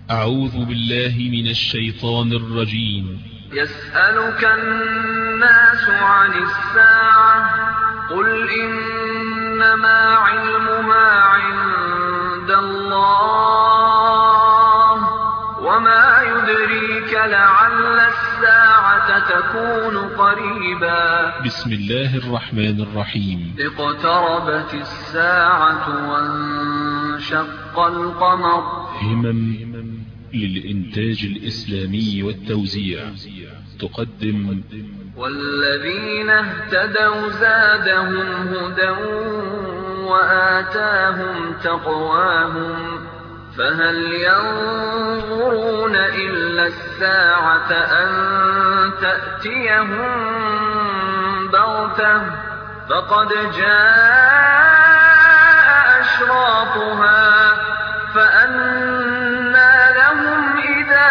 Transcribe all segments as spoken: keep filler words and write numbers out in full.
أعوذ بالله من الشيطان الرجيم. يسألك الناس عن الساعة قل إنما علمها عند الله وما يدريك لعل الساعة تكون قريبا. بسم الله الرحمن الرحيم. اقتربت الساعة وانشق القمر. همم للإنتاج الإسلامي والتوزيع تقدم والذين اهتدوا زادهم هدى وآتاهم تقواهم فهل ينظرون إلا الساعة أن تأتيهم بغتة فقد جاء أشراطها فأنى لهم إذا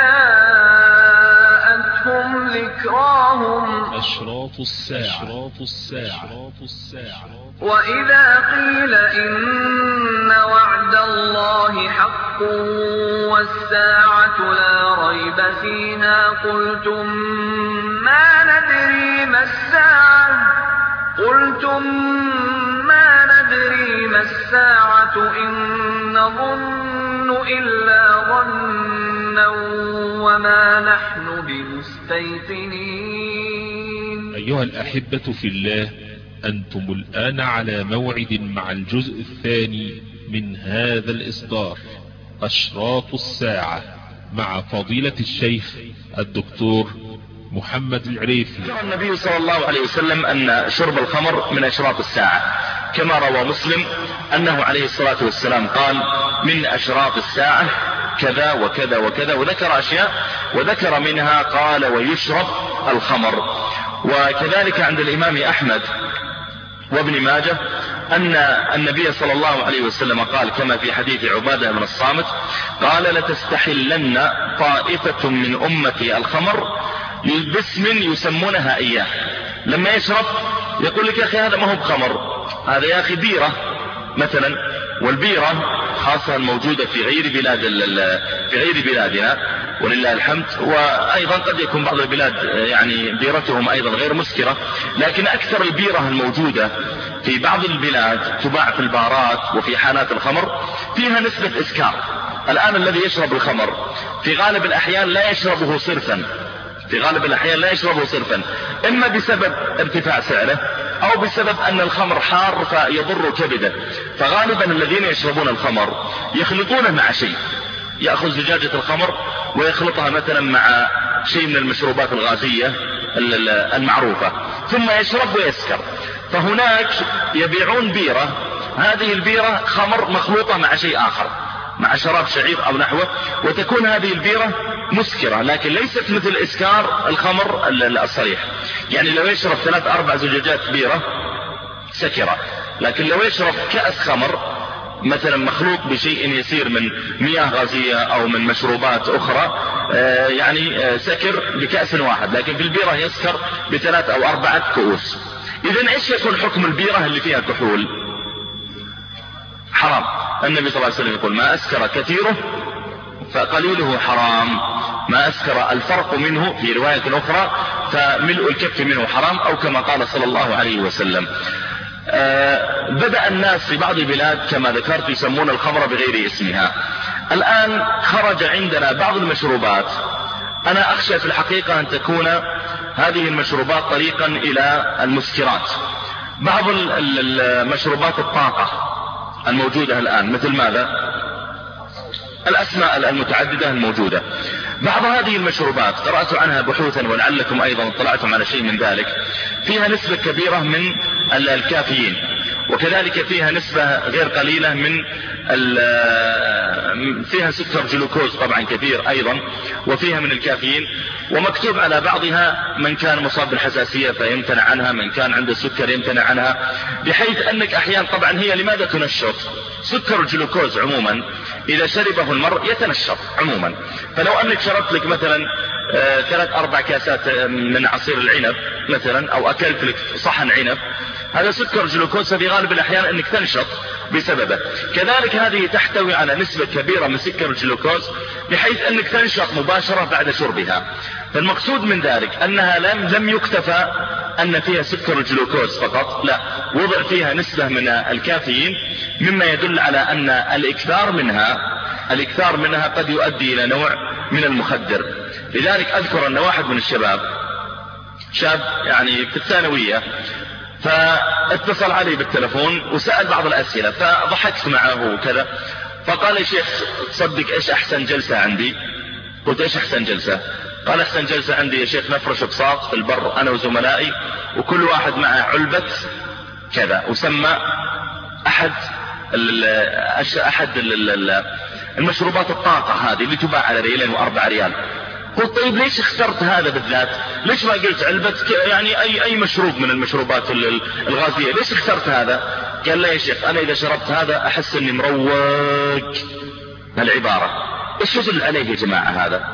جاءتهم ذكراهم. أشراط الساعة. أشراط الساعة. أشراط الساعة. وإذا قيل إن وعد الله حق والساعة لا ريب فيها قلتم ما ندري ما الساعة قلتم ما ندري ما الساعة إن نظن إلا ظنا وما نحن بمستيقنين. أيها الأحبة في الله، أنتم الآن على موعد مع الجزء الثاني من هذا الإصدار أشراط الساعة مع فضيلة الشيخ الدكتور محمد العريفي. ذكر النبي صلى الله عليه وسلم أن شرب الخمر من أشراط الساعة، كما روى مسلم أنه عليه الصلاة والسلام قال من أشراط الساعة كذا وكذا وكذا، وذكر أشياء وذكر منها قال ويشرب الخمر. وكذلك عند الإمام أحمد وابن ماجه أن النبي صلى الله عليه وسلم قال كما في حديث عبادة بن الصامت قال لتستحلن طائفة من أمتي الخمر باسم يسمونها إياه. لما يشرب يقول لك يا أخي هذا ما هو بخمر، هذا يا أخي بيرة مثلا، والبيرة خاصة موجودة في غير بلاد في غير بلادنا ولله الحمد، وأيضا قد يكون بعض البلاد يعني بيرتهم أيضا غير مسكرة، لكن أكثر البيرة الموجودة في بعض البلاد تباع في البارات وفي حانات الخمر فيها نسبة إسكار. الآن الذي يشرب الخمر في غالب الأحيان لا يشربه صرفا في غالب الأحيان لا يشربه صرفا إما بسبب ارتفاع سعره أو بسبب أن الخمر حار فيضر كبده. فغالبا الذين يشربون الخمر يخلطونه مع شيء، يأخذ زجاجة الخمر ويخلطها مثلا مع شيء من المشروبات الغازية المعروفة ثم يشرب ويسكر. فهناك يبيعون بيرة، هذه البيرة خمر مخلوطة مع شيء آخر، مع شراب شعير أو نحوه، وتكون هذه البيرة مسكرة لكن ليست مثل إسكار الخمر الصريح. يعني لو يشرب ثلاث أربع زجاجات بيرة سكرة، لكن لو يشرب كأس خمر مثلا مخلوط بشيء يسير من مياه غازية أو من مشروبات أخرى آه يعني آه سكر بكأس واحد، لكن في البيرة يسكر بثلاث أو أربعة كؤوس. إذن إيش يكون حكم البيرة اللي فيها كحول؟ حرام. النبي صلى الله عليه وسلم يقول ما أسكر كثيره فقليله حرام، ما أسكر الفرق منه في رواية أخرى فملء الكف منه حرام، أو كما قال صلى الله عليه وسلم. آه بدأ الناس في بعض البلاد كما ذكرت يسمون الخمر بغير اسمها. الآن خرج عندنا بعض المشروبات، أنا أخشى في الحقيقة أن تكون هذه المشروبات طريقا إلى المسكرات. بعض المشروبات الطاقة الموجودة الآن مثل ماذا؟ الأسماء المتعددة الموجودة. بعض هذه المشروبات قرأت عنها بحوثا ولعلكم أيضا اطلعتم على شيء من ذلك، فيها نسبة كبيرة من الكافيين، وكذلك فيها نسبة غير قليلة من فيها سكر جلوكوز طبعا كثير أيضا، وفيها من الكافيين، ومكتوب على بعضها من كان مصاب بالحساسية فيمتنع عنها، من كان عنده سكر يمتنع عنها، بحيث أنك أحيانا طبعا هي لماذا تنشط؟ سكر الجلوكوز عموما إذا شربه المرء يتنشط عموما، فلو أنك شربت لك مثلا آه ثلاث اربع كاسات من عصير العنب مثلا، او اكلت لك صحن عنب، هذا سكر جلوكوز في غالب الاحيان انك تنشط بسببه. كذلك هذه تحتوي على نسبة كبيرة من سكر الجلوكوز بحيث انك تنشط مباشرة بعد شربها. فالمقصود من ذلك انها لم, لم يكتفى ان فيها سكر الجلوكوز فقط، لا، وضع فيها نسبة من الكافيين، مما يدل على ان الاكثار منها الاكثار منها قد يؤدي الى نوع من المخدر. لذلك اذكر ان واحد من الشباب، شاب يعني في الثانوية، فاتصل علي بالتلفون وسأل بعض الأسئلة، فضحكت معه وكذا، فقال يا شيخ تصدق ايش احسن جلسة عندي؟ قلت ايش احسن جلسة؟ قال احسن جلسة عندي يا شيخ نفرش بساط في البر انا وزملائي، وكل واحد معه علبة كذا، وسمى احد ال احد ال المشروبات الطاقة هذه اللي تباع على ريالين واربع ريال. قلت طيب ليش اخترت هذا بالذات؟ ليش ما قلت علبة يعني اي اي مشروب من المشروبات الغازية؟ ليش اخترت هذا؟ قال لا يا شيخ انا اذا شربت هذا احس اني مروق. هالعبارة ايش يدل عليه يا جماعة؟ هذا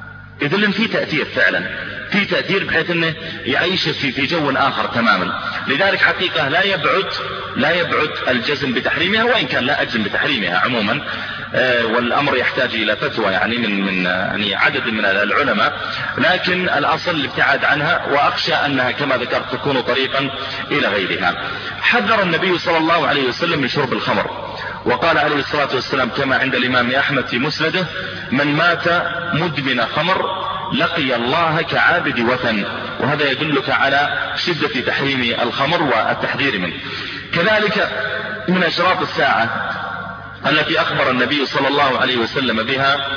يدل ان في تأثير، فعلا في تأثير بحيث انه يعيش في في جو اخر تماما. لذلك حقيقة لا يبعد لا يبعد الجزم بتحريمها، وان كان لا اجزم بتحريمها عموما، آه والامر يحتاج الى فتوى يعني من من يعني عدد من العلماء، لكن الاصل الابتعاد عنها، واخشى انها كما ذكرت تكون طريقا الى غيرها. حذر النبي صلى الله عليه وسلم من شرب الخمر، وقال عليه الصلاة والسلام كما عند الامام احمد في مسنده: من مات مدمن خمر لقي الله كعابد وثن. وهذا يدلك على شدة تحريم الخمر والتحذير منه. كذلك من اشراط الساعة التي اخبر النبي صلى الله عليه وسلم بها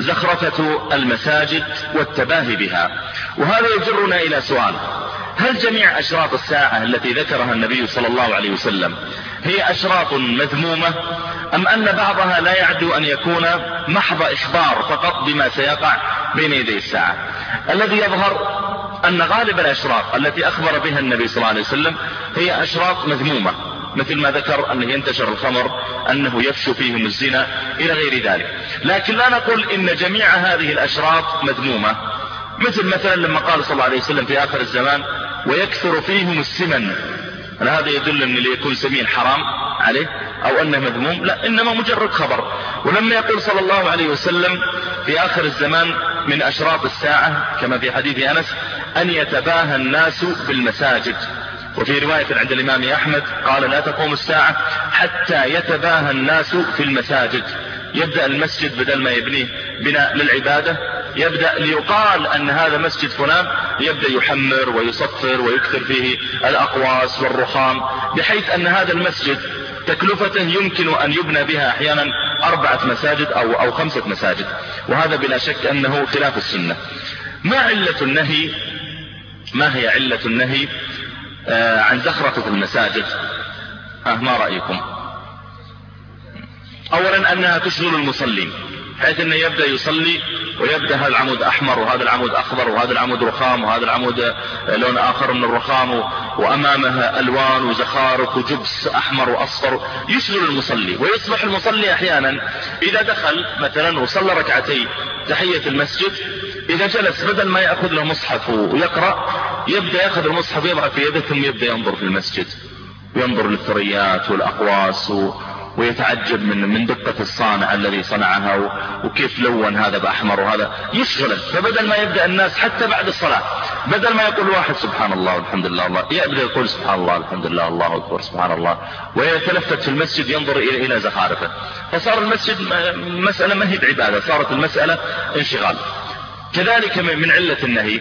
زخرفة المساجد والتباهي بها. وهذا يجرنا الى سؤال: هل جميع اشراط الساعة التي ذكرها النبي صلى الله عليه وسلم هي اشراط مذمومة، ام ان بعضها لا يعدو ان يكون محض اخبار فقط بما سيقع بين يدي الساعة؟ الذي يظهر ان غالب الاشراط التي اخبر بها النبي صلى الله عليه وسلم هي اشراط مذمومة، مثل ما ذكر انه ينتشر الخمر، انه يفشو فيهم الزنا، الى غير ذلك. لكن لا نقول ان جميع هذه الاشراط مذمومة، مثل مثلا لما قال صلى الله عليه وسلم في اخر الزمان: ويكثر فيهم السمن. هذا يدل ان اللي يكون سمين حرام عليه او انه مذموم؟ لا، انما مجرد خبر. ولما يقول صلى الله عليه وسلم في اخر الزمان من اشراط الساعة كما في حديث انس: ان يتباهى الناس بالمساجد. وفي رواية عند الامام احمد قال: لا تقوم الساعة حتى يتباهى الناس في المساجد. يبدأ المسجد بدل ما يبنيه بناء للعبادة، يبدأ ليقال ان هذا مسجد فلان، يبدأ يحمر ويصفر ويكثر فيه الاقواس والرخام، بحيث ان هذا المسجد تكلفته يمكن ان يبنى بها احيانا اربعة مساجد او او خمسة مساجد. وهذا بلا شك انه خلاف السنة. ما علة النهي؟ ما هي علة النهي آه عن زخرفة المساجد؟ آه ما رأيكم؟ اولا انها تشغل المصلين، حيث انه يبدأ يصلي ويبدأ هذا العمود احمر وهذا العمود اخضر وهذا العمود رخام وهذا العمود لون اخر من الرخام، وامامه الوان وزخارف وجبس احمر واصفر، يشغل المصلي. ويصبح المصلي احيانا اذا دخل مثلا وصلى ركعتي تحية المسجد، اذا جلس بدل ما يأخذ له مصحف ويقرأ، يبدأ يأخذ المصحف ويضع في يده ثم يبدأ ينظر في المسجد، ينظر للثريات والاقواس و... ويتعجب من من دقة الصانع الذي صنعها وكيف لون هذا بأحمر وهذا، يشغله. فبدل ما يبدأ الناس حتى بعد الصلاة، بدل ما يقول واحد سبحان الله والحمد لله الله، يبدأ يقول سبحان الله الحمد لله الله أكبر سبحان الله، ويتلفت في المسجد ينظر إلى إلى زخارفه. فصار المسجد مسألة ما هي عبادة، صارت المسألة انشغال. كذلك من علة النهي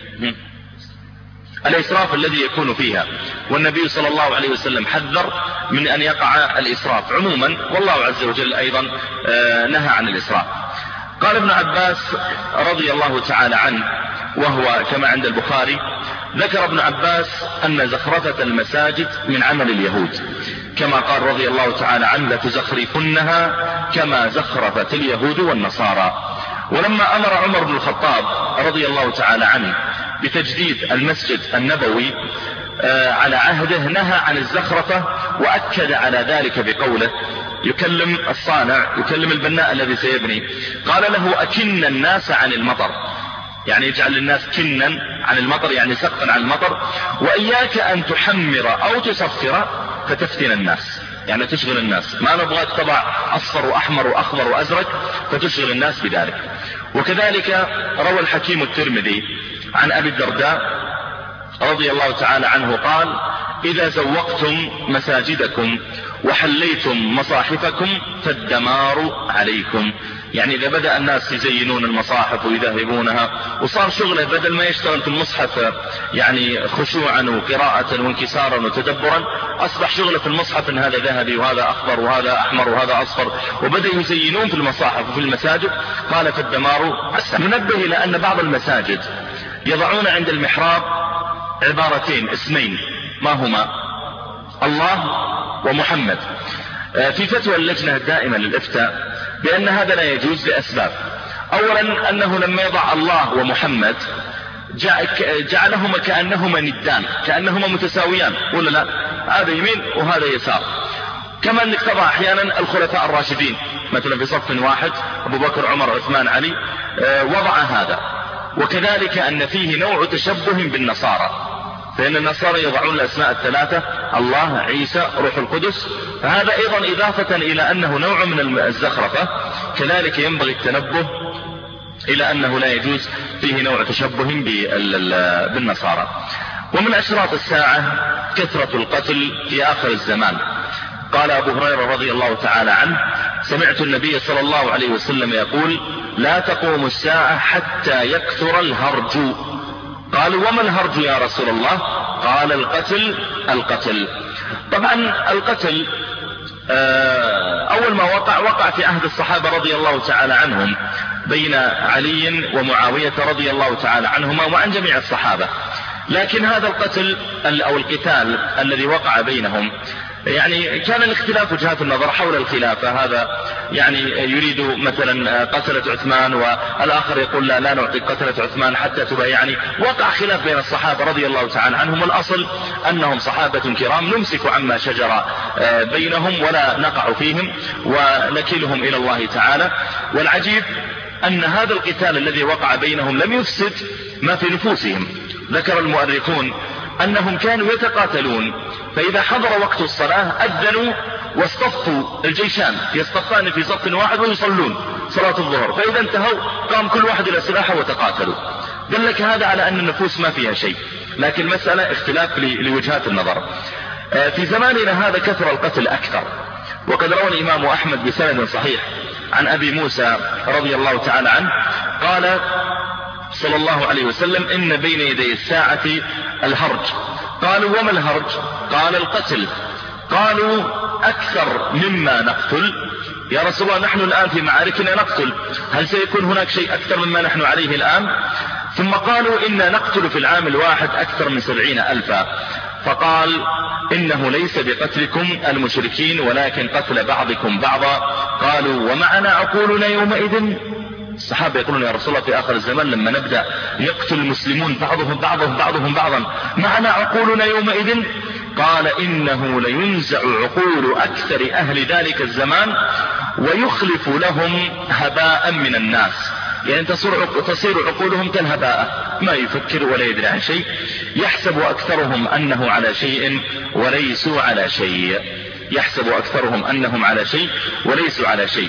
الإسراف الذي يكون فيها، والنبي صلى الله عليه وسلم حذر من أن يقع الإسراف عموما، والله عز وجل أيضا نهى عن الإسراف. قال ابن عباس رضي الله تعالى عنه، وهو كما عند البخاري، ذكر ابن عباس أن زخرفة المساجد من عمل اليهود، كما قال رضي الله تعالى عنه: لتزخرفنها كما زخرفت اليهود والنصارى. ولما أمر عمر بن الخطاب رضي الله تعالى عنه بتجديد المسجد النبوي على عهده، نهى عن الزخرفة، وأكد على ذلك بقوله، يكلم الصانع، يكلم البناء الذي سيبني، قال له: أكن الناس عن المطر. يعني يجعل الناس كنا عن المطر، يعني سقفا عن المطر. وإياك أن تحمر أو تصفر فتفتن الناس، يعني تشغل الناس. ما نبغاك تضع أصفر وأحمر وأخضر وأزرق فتشغل الناس بذلك. وكذلك روى الحكيم الترمذي عن أبي الدرداء رضي الله تعالى عنه قال: إذا زوقتم مساجدكم وحليتم مصاحفكم فالدمار عليكم. يعني إذا بدأ الناس يزينون المصاحف ويذهبونها وصار شغله بدل ما يشتغل في المصحف يعني خشوعا وقراءة وانكسارا وتدبرا، أصبح شغله في المصحف إن هذا ذهبي وهذا أخضر وهذا أحمر وهذا أصفر، وبدأ يزينون في المصاحف وفي المساجد. قال فالدمار. ننبه إلى أن بعض المساجد يضعون عند المحراب عبارتين اسمين، ما هما؟ الله ومحمد. في فتوى اللجنة الدائمة للإفتاء بأن هذا لا يجوز لأسباب. أولا أنه لما يضع الله ومحمد جعلهما كأنهما ندان، كأنهما متساويان، ولا لا؟ هذا يمين وهذا يسار. كما أنك تضع أحيانا الخلفاء الراشدين مثلا في صف واحد، أبو بكر عمر عثمان علي، وضع هذا. وكذلك أن فيه نوع تشبه بالنصارى، فإن النصارى يضعون الأسماء الثلاثة: الله، عيسى، روح القدس. فهذا أيضا إضافة إلى أنه نوع من الزخرفة. كذلك ينبغي التنبه إلى أنه لا يجوز فيه نوع تشبه بالنصارى. ومن أشراط الساعة كثرة القتل في آخر الزمان. قال أبو هريرة رضي الله تعالى عنه: سمعت النبي صلى الله عليه وسلم يقول: لا تقوم الساعة حتى يكثر الهرج. قالوا: وما الهرج يا رسول الله؟ قال: القتل القتل. طبعا القتل أول ما وقع وقع في عهد الصحابة رضي الله تعالى عنهم بين علي ومعاوية رضي الله تعالى عنهما وعن جميع الصحابة. لكن هذا القتل أو القتال الذي وقع بينهم يعني كان الاختلاف وجهات النظر حول الخلافة. هذا يعني يريد مثلا قتلة عثمان، والآخر يقول لا لا نعطي قتلة عثمان حتى تبايعني. وقع خلاف بين الصحابة رضي الله تعالى عنهم، والأصل أنهم صحابة كرام نمسك عما شجر بينهم ولا نقع فيهم ونكلهم إلى الله تعالى. والعجيب أن هذا القتال الذي وقع بينهم لم يفسد ما في نفوسهم. ذكر المؤرخون أنهم كانوا يتقاتلون، فإذا حضر وقت الصلاة أذنوا واصطفوا الجيشان، يصطفان في صف واحد ويصلون صلاة الظهر، فإذا انتهوا قام كل واحد إلى سلاحه وتقاتلوا. دلك هذا على أن النفوس ما فيها شيء، لكن مسألة اختلاف لوجهات النظر. في زماننا هذا كثر القتل أكثر. وقد روى الإمام أحمد بسند صحيح عن أبي موسى رضي الله تعالى عنه قال صلى الله عليه وسلم: إن بين يدي الساعة الهرج. قالوا: وما الهرج؟ قال: القتل. قالوا: أكثر مما نقتل يا رسول الله، نحن الآن في معاركنا نقتل، هل سيكون هناك شيء أكثر مما نحن عليه الآن؟ ثم قالوا: إنا نقتل في العام الواحد أكثر من سبعين ألفا. فقال: إنه ليس بقتلكم المشركين ولكن قتل بعضكم بعضا. قالوا: ومعنا عقولنا يومئذ؟ الصحابة يقولون: يا رسول الله في آخر الزمان لما نبدأ يقتل المسلمون بعضهم بعضهم بعضهم بعضا معنا عقولنا يومئذ؟ قال: إنه لينزع عقول أكثر أهل ذلك الزمان ويخلف لهم هباء من الناس. يعني تصير عقولهم كالهباء، ما يفكر ولا يدري عن شيء، يحسب أكثرهم أنه على شيء وليسوا على شيء، يحسب أكثرهم أنهم على شيء وليسوا على شيء.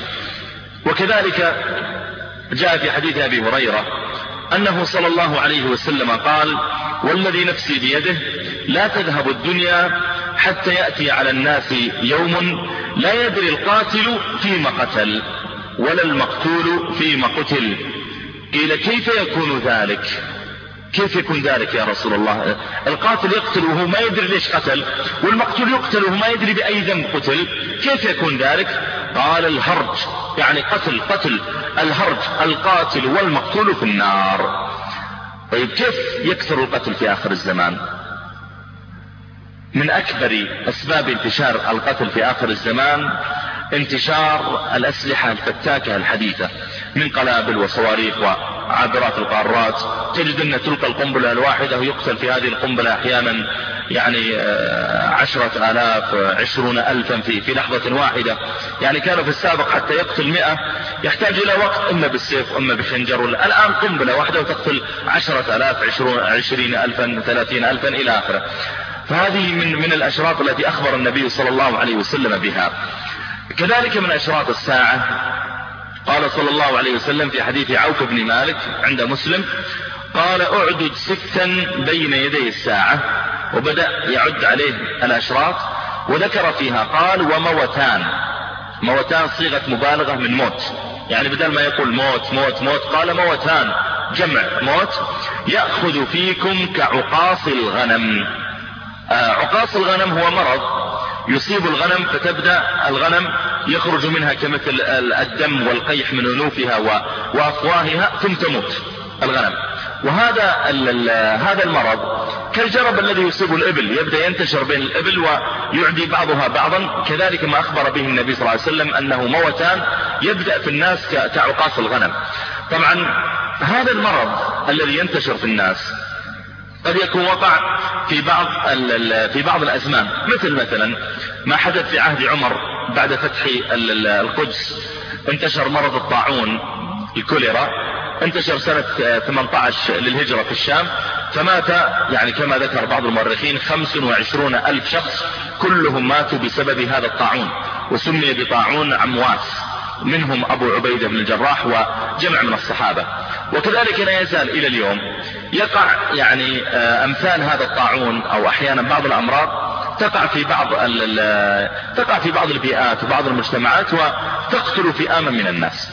وكذلك جاء في حديث أبي هريرة أنه صلى الله عليه وسلم قال: والذي نفسي بيده لا تذهب الدنيا حتى يأتي على الناس يوم لا يدري القاتل فيما قتل ولا المقتول فيما قتل. قيل: كيف يكون ذلك؟ كيف يكون ذلك يا رسول الله؟ القاتل يقتل وهو ما يدري ليش قتل، والمقتول يقتل وهو ما يدري بأي ذنب قتل، كيف يكون ذلك؟ قال: الهرج، يعني قتل قتل الهرج، القاتل والمقتول في النار. طيب كيف يكثر القتل في آخر الزمان؟ من أكبر أسباب انتشار القتل في آخر الزمان انتشار الأسلحة الفتاكة الحديثة من قنابل وصواريخ عابرات القارات، تجد أن تلقى القنبلة الواحدة ويقتل في هذه القنبلة أحيانا يعني عشرة آلاف عشرون ألفا في, في لحظة واحدة. يعني كانوا في السابق حتى يقتل مئة يحتاج إلى وقت، إما بالسيف إما بخنجر. الآن قنبلة واحدة وتقتل عشرة آلاف عشرين ألفا ثلاثين ألفا إلى آخره. فهذه من, من الأشراط التي أخبر النبي صلى الله عليه وسلم بها. كذلك من أشراط الساعة قال صلى الله عليه وسلم في حديث عوف بن مالك عند مسلم قال اعدد ستا بين يدي الساعة، وبدأ يعد عليه الأشراط وذكر فيها قال وموتان. موتان صيغة مبالغة من موت، يعني بدل ما يقول موت موت موت قال موتان جمع موت. يأخذ فيكم كعقاص الغنم. آه عقاص الغنم هو مرض يصيب الغنم فتبدأ الغنم يخرج منها كمثل الدم والقيح من أنوفها وأفواهها ثم تموت الغنم. وهذا هذا المرض كالجرب الذي يصيب الإبل، يبدأ ينتشر بين الإبل ويعدي بعضها بعضا. كذلك ما أخبر به النبي صلى الله عليه وسلم أنه موتان يبدأ في الناس كعقاص الغنم. طبعا هذا المرض الذي ينتشر في الناس قد يكون وقع في بعض في بعض الأزمان، مثل مثلا ما حدث في عهد عمر بعد فتح القدس. انتشر مرض الطاعون الكوليرا، انتشر سنة ثمانية عشر للهجرة في الشام، فمات يعني كما ذكر بعض المؤرخين خمس وعشرون ألف شخص كلهم ماتوا بسبب هذا الطاعون، وسمي بطاعون عمواس، منهم أبو عبيدة بن الجراح وجمع من الصحابة. وكذلك لا يزال إلى اليوم يقع يعني أمثال هذا الطاعون أو أحيانا بعض الأمراض تقع في بعض تقع في بعض البيئات وبعض المجتمعات وتقتل فئاما من الناس.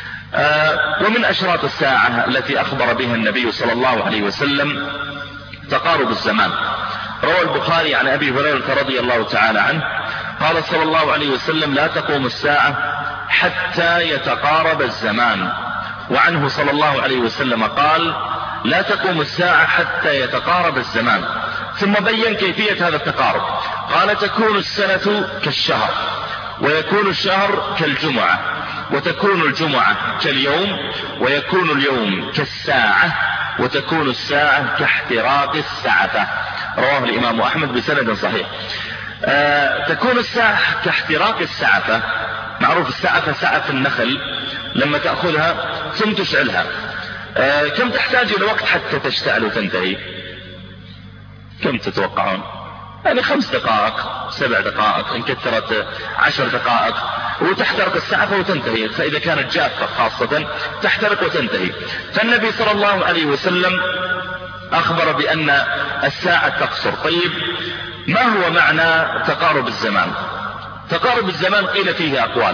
ومن أشراط الساعة التي أخبر بها النبي صلى الله عليه وسلم تقارب الزمان. روى البخاري عن أبي هريرة رضي الله تعالى عنه قال صلى الله عليه وسلم لا تقوم الساعة حتى يتقارب الزمان. وعنه صلى الله عليه وسلم قال لا تقوم الساعة حتى يتقارب الزمان. ثم بين كيفية هذا التقارب قال تكون السنة كالشهر، ويكون الشهر كالجمعة، وتكون الجمعة كاليوم، ويكون اليوم كالساعة، وتكون الساعة كاحتراق السعفة. رواه الإمام أحمد بسند صحيح. آه تكون الساعة كاحتراق السعفة. معروف السعفة سعف النخل لما تأخذها ثم تشعلها. آه كم تحتاج إلى وقت حتى تشتعل وتنتهي؟ كم تتوقعون؟ يعني خمس دقائق سبع دقائق إن كثرت عشر دقائق وتحترق السعفة وتنتهي. فإذا كانت جافة خاصة تحترق وتنتهي. فالنبي صلى الله عليه وسلم أخبر بأن الساعة تقصر. طيب ما هو معنى تقارب الزمان؟ تقارب الزمان قيل فيه أقوال.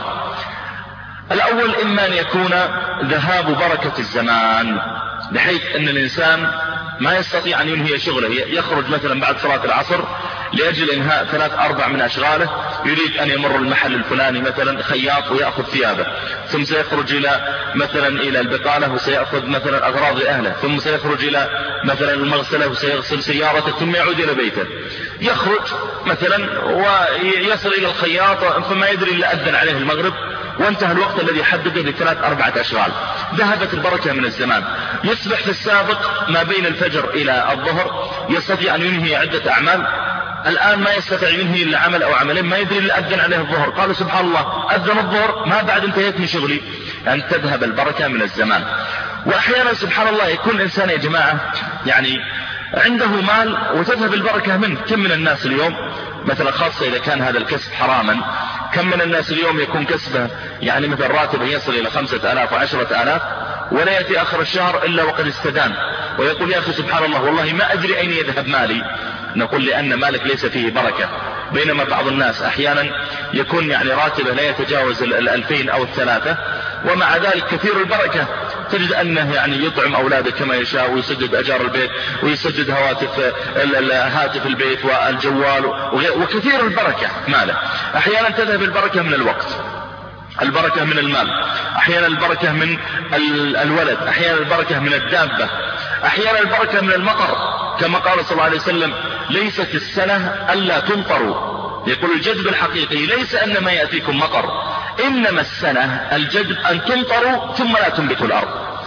الأول إما أن يكون ذهاب بركة الزمان بحيث أن الإنسان ما يستطيع أن ينهي شغله، يخرج مثلا بعد صلاة العصر لأجل إنهاء ثلاث أربع من أشغاله، يريد أن يمر المحل الفلاني مثلا خياط ويأخذ ثيابه، ثم سيخرج إلى مثلا إلى البقالة وسيأخذ مثلا أغراض لأهله، ثم سيخرج إلى مثلا المغسلة وسيغسل سيارته، ثم يعود إلى بيته. يخرج مثلا ويصل إلى الخياط فما يدري إلا أذن عليه المغرب وانتهى الوقت الذي حدده لثلاث أربعة أشغال. ذهبت البركة من الزمان. يصبح في السابق ما بين الفجر إلى الظهر يستطيع أن ينهي عدة أعمال، الآن ما يستطيع ينهي إلا عمل أو عملين، ما يدري إلا أذن عليه الظهر. قال سبحان الله أذن الظهر ما بعد انتهيت من شغلي. أن تذهب البركة من الزمان. وأحيانا سبحان الله يكون الإنسان يا جماعة يعني عنده مال وتذهب البركة منه. كم من الناس اليوم مثلا خاصة إذا كان هذا الكسب حراما، كم من الناس اليوم يكون كسبه يعني مثل راتبه يصل إلى خمسة آلاف وعشرة آلاف ولا يأتي آخر الشهر إلا وقد استدان، ويقول يا أخي سبحان الله والله ما أدري أين يذهب مالي. نقول لأن مالك ليس فيه بركة. بينما بعض الناس أحيانا يكون يعني راتبه لا يتجاوز الألفين أو الثلاثة ومع ذلك كثير البركة. تجد أنه يعني يطعم أولاده كما يشاء ويسدد أجار البيت ويسدد هواتف هاتف البيت والجوال وكثير البركة ماله. أحيانا تذهب البركة من الوقت، البركة من المال، أحيانا البركة من الولد، أحيانا البركة من الدابة، أحيانا البركة من المطر كما قال صلى الله عليه وسلم ليست السنة ألا تمطروا. يقول الجدب الحقيقي ليس أن ما يأتيكم مطر، إنما السنة الجدب أن تمطروا ثم لا تنبتوا الأرض.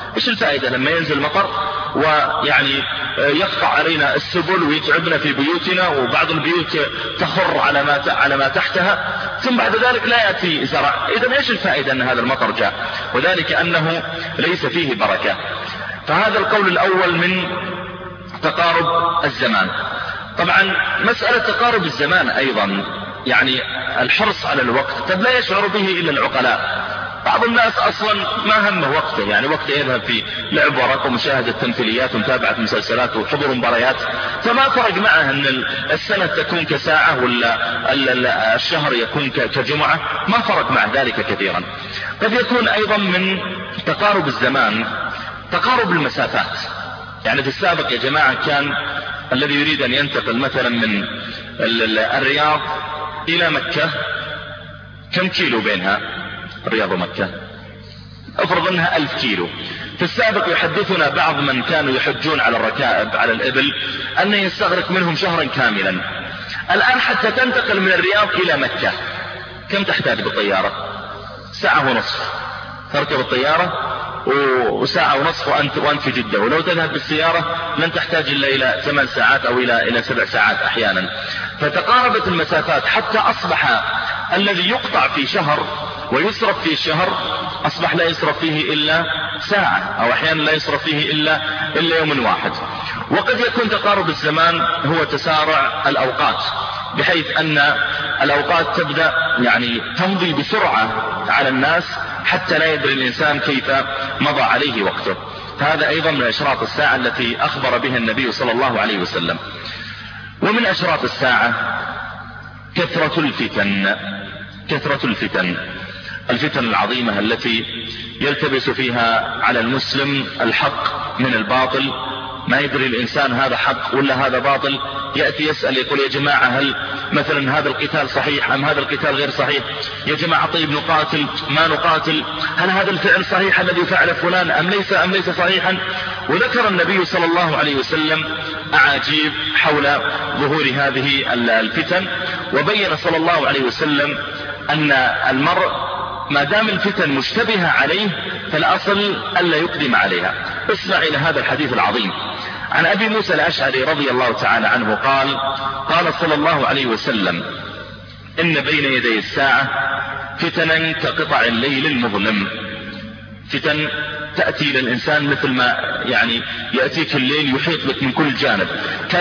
ايش الفائدة لما ينزل مطر ويعني يقطع علينا السبل ويتعبنا في بيوتنا وبعض البيوت تخر على ما على ما تحتها ثم بعد ذلك لا يأتي زرع؟ إذن ايش الفائدة ان هذا المطر جاء؟ وذلك انه ليس فيه بركة. فهذا القول الاول من تقارب الزمان. طبعا مسألة تقارب الزمان ايضا يعني الحرص على الوقت قد لا يشعر به الا العقلاء. بعض الناس اصلا ما همه وقته، يعني وقته يذهب في لعب ورق ومشاهدة تمثيليات ومتابعة مسلسلات وحضور مباريات، فما فرق معه ان السنة تكون كساعة ولا الشهر يكون كجمعة، ما فرق مع ذلك كثيرا. قد يكون ايضا من تقارب الزمان تقارب المسافات. يعني في السابق يا جماعة كان الذي يريد ان ينتقل مثلا من الرياض الى مكة كم كيلو بينها الرياض ومكة؟ افرض انها الف كيلو. في السابق يحدثنا بعض من كانوا يحجون على الركائب على الابل ان يستغرق منهم شهرا كاملا. الان حتى تنتقل من الرياض الى مكة كم تحتاج بالطيارة؟ ساعة ونصف تركب الطيارة وساعة ونصف وأنت, وأنت في جدة. ولو تذهب بالسيارة لن تحتاج إلا إلى ثمان ساعات أو إلى إلى سبع ساعات أحيانا. فتقاربت المسافات حتى أصبح الذي يقطع في شهر ويصرف في شهر أصبح لا يصرف فيه إلا ساعة أو أحيانا لا يصرف فيه إلا إلا يوم واحد. وقد يكون تقارب الزمان هو تسارع الأوقات بحيث أن الأوقات تبدأ يعني تمضي بسرعة على الناس حتى لا يدري الإنسان كيف مضى عليه وقته. هذا أيضا من أشراط الساعة التي أخبر بها النبي صلى الله عليه وسلم. ومن أشراط الساعة كثرة الفتن كثرة الفتن الفتن العظيمة التي يلتبس فيها على المسلم الحق من الباطل، ما يدري الإنسان هذا حق ولا هذا باطل. يأتي يسأل يقول يا جماعة هل مثلا هذا القتال صحيح أم هذا القتال غير صحيح؟ يا جماعة طيب نقاتل ما نقاتل؟ هل هذا الفعل صحيح الذي فعل فلان أم ليس أم ليس صحيحا؟ وذكر النبي صلى الله عليه وسلم أعاجيب حول ظهور هذه الفتن، وبين صلى الله عليه وسلم أن المرء ما دام الفتن مشتبهة عليه فالأصل ألا يقدم عليها. اسمع إلى هذا الحديث العظيم عن أبي موسى الأشعري رضي الله تعالى عنه قال قال صلى الله عليه وسلم إن بين يدي الساعة فتنا كقطع الليل المظلم. فتن تأتي للإنسان مثل ما يعني يأتيك الليل يحيط بك من كل جانب،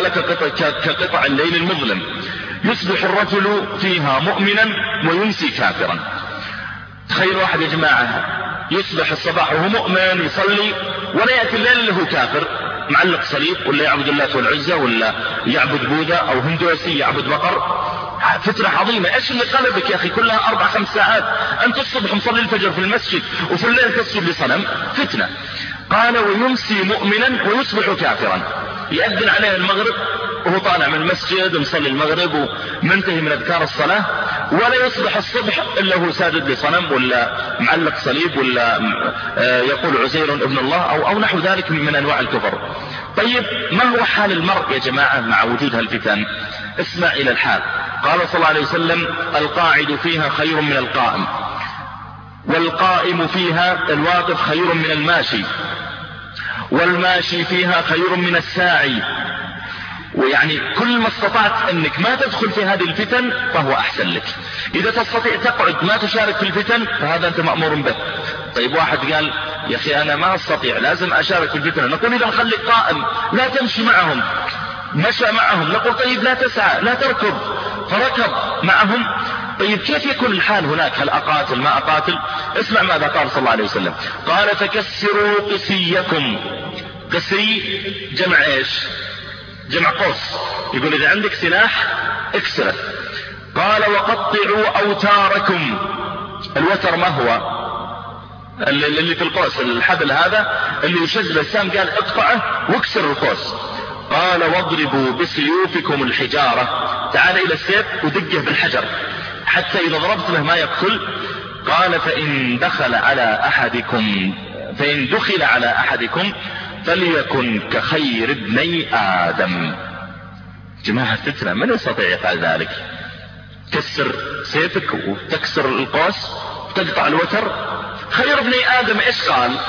كقطع الليل المظلم. يصبح الرجل فيها مؤمنا ويمسي كافرا. تخيل واحد يا جماعة يصبح الصباح وهو مؤمن يصلي ولا يأتي الليل له كافر معلق صليب ولا يعبد الله والعزة ولا يعبد بوذا أو هندوسي يعبد بقر. فتنة عظيمة. ايش اللي قلبك يا اخي؟ كلها اربع خمس ساعات انت الصبح مصلي الفجر في المسجد وفي الليل تسجد لصنم. فتنة. قال ويمسي مؤمنا ويصبح كافرا. يأذن عليه المغرب وهو طالع من المسجد مصلي المغرب ومنتهي من اذكار الصلاة، ولا يصبح الصبح الا هو ساجد لصنم ولا معلق صليب ولا يقول عزير ابن الله او, أو نحو ذلك من انواع الكفر. طيب ما هو حال المرء يا جماعة مع وجود هالفتن؟ اسمع الى الحال. قال صلى الله عليه وسلم القاعد فيها خير من القائم، والقائم فيها الواقف خير من الماشي، والماشي فيها خير من الساعي. ويعني كل ما استطعت انك ما تدخل في هذه الفتن فهو احسن لك. اذا تستطيع تقعد ما تشارك في الفتن فهذا انت مأمور به. طيب واحد قال يا اخي انا ما استطيع لازم اشارك في الفتن، نقول اذا خليك قائم لا تمشي معهم. مشى معهم نقول طيب لا تسعى لا تركض، فركض معهم. طيب كيف يكون الحال هناك؟ هل اقاتل ما اقاتل؟ اسمع ماذا قال صلى الله عليه وسلم. قال فكسروا قسيكم. قسي جمع ايش؟ جمع قوس. يقول اذا عندك سلاح اكسره. قال وقطعوا اوتاركم. الوتر ما هو؟ اللي في القوس الحبل هذا اللي يشد السام، قال اقطعه واكسر القوس. قال واضربوا بسيوفكم الحجارة. تعال الى السيف ودقه بالحجر حتى اذا ضربت له ما يقتل. قال فان دخل على احدكم فان دخل على احدكم فليكن كخير ابني آدم. جماعة فتنة من يستطيع يفعل ذلك؟ تكسر سيفك وتكسر القوس وتقطع الوتر. خير ابني آدم ايش قال؟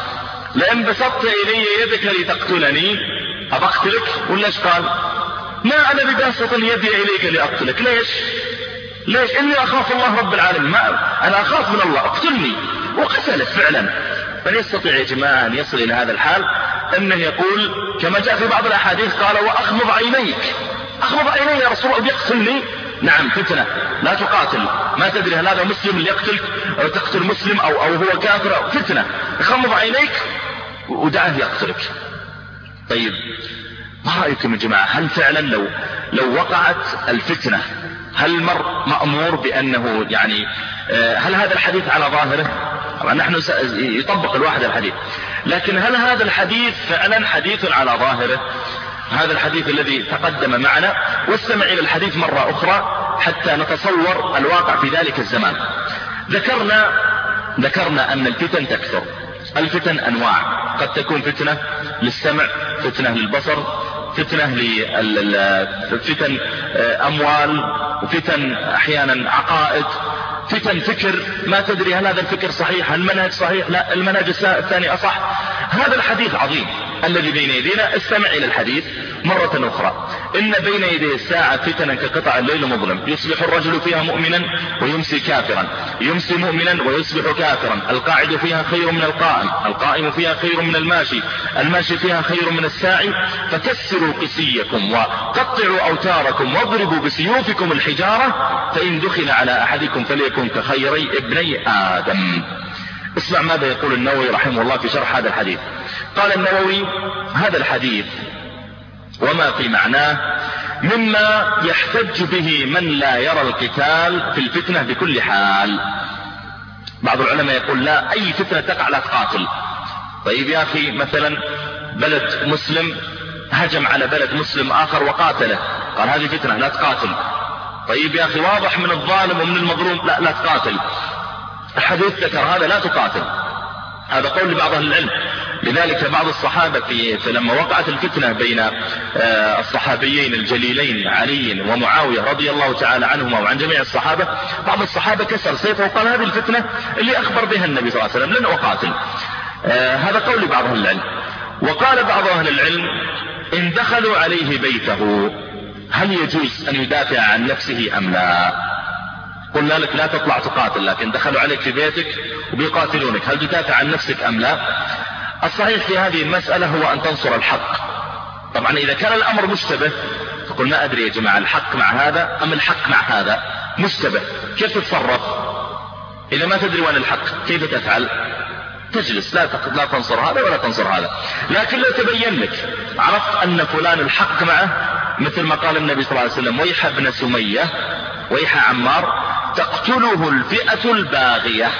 لئن بسطت إلي يدك لتقتلني أبقتلك؟ ولا ايش قال؟ ما أنا بباسط يدي إليك لأقتلك. ليش؟ ليش؟ إني أخاف الله رب العالمين، ما أنا أخاف من الله، اقتلني. وقتله فعلا. من يستطيع يا جماعة أن يصل إلى هذا الحال أنه يقول كما جاء في بعض الأحاديث قال وأخمض عينيك، أخمض عيني يا رسول الله بيقتلني؟ نعم فتنة، لا تقاتل، ما تدري هل هذا مسلم اللي يقتلك أو تقتل مسلم أو, أو هو كافر أو فتنة. خمض عينيك ودعه يقتلك. طيب ما رأيكم يا جماعة؟ هل فعلا لو لو وقعت الفتنة هل المرء مأمور بأنه يعني هل هذا الحديث على ظاهره؟ طبعا نحن يطبق الواحد الحديث، لكن هل هذا الحديث فعلا حديث على ظاهره؟ هذا الحديث الذي تقدم معنا، واستمع إلى الحديث مرة أخرى حتى نتصور الواقع في ذلك الزمان. ذكرنا ذكرنا أن الفتن تكثر. الفتن أنواع، قد تكون فتنة للسمع، فتنة للبصر، فتنة لفتن أموال، وفتن أحيانا عقائد، فتن فكر، ما تدري هل هذا الفكر صحيح، هل المنهج صحيح، لا المنهج الثاني أصح. هذا الحديث عظيم الذي بين يدينا. استمع إلى الحديث مرة أخرى. إن بين يدي الساعة فتنا كقطع الليل مظلم، يصبح الرجل فيها مؤمنا ويمسي كافرا، يمسي مؤمنا ويصبح كافرا، القاعد فيها خير من القائم، القائم فيها خير من الماشي، الماشي فيها خير من الساعي. فكسروا قسيكم وقطعوا أوتاركم واضربوا بسيوفكم الحجارة، فإن دخل على أحدكم فليكن كخيري ابني آدم. اسمع ماذا يقول النووي رحمه الله في شرح هذا الحديث. قال النووي: هذا الحديث وما في معناه مما يحتج به من لا يرى القتال في الفتنة بكل حال. بعض العلماء يقول لا، أي فتنة تقع لا تقاتل. طيب يا أخي مثلا بلد مسلم هجم على بلد مسلم آخر وقاتله، قال هذه فتنة لا تقاتل. طيب يا أخي واضح من الظالم ومن المظلوم، لا لا تقاتل. الحديث ذكر هذا لا تقاتل، هذا قول لبعض أهل العلم. لذلك بعض الصحابة في لما وقعت الفتنة بين الصحابيين الجليلين علي ومعاوية رضي الله تعالى عنهما وعن جميع الصحابة، بعض الصحابة كسر سيفه وقال هذه الفتنة اللي أخبر بها النبي صلى الله عليه وسلم لن أقاتل. هذا قول لبعض أهل العلم. وقال بعض أهل العلم: إن دخلوا عليه بيته هل يجوز أن يدافع عن نفسه أم لا؟ قلنا لك لا تطلع تقاتل، لكن دخلوا عليك في بيتك وبيقاتلونك، هل تدافع عن نفسك أم لا؟ الصحيح في هذه المسألة هو أن تنصر الحق. طبعا إذا كان الأمر مشتبه فقل ما أدري يا جماعة الحق مع هذا أم الحق مع هذا، مشتبه، كيف تتصرف؟ إذا ما تدري وين الحق كيف تفعل؟ تجلس، لا لا تنصر هذا ولا تنصر هذا. لكن لو تبين لك عرفت أن فلان الحق معه، مثل ما قال النبي صلى الله عليه وسلم: ويح ابن سمية ويح عمار تقتله الفئة الباغية.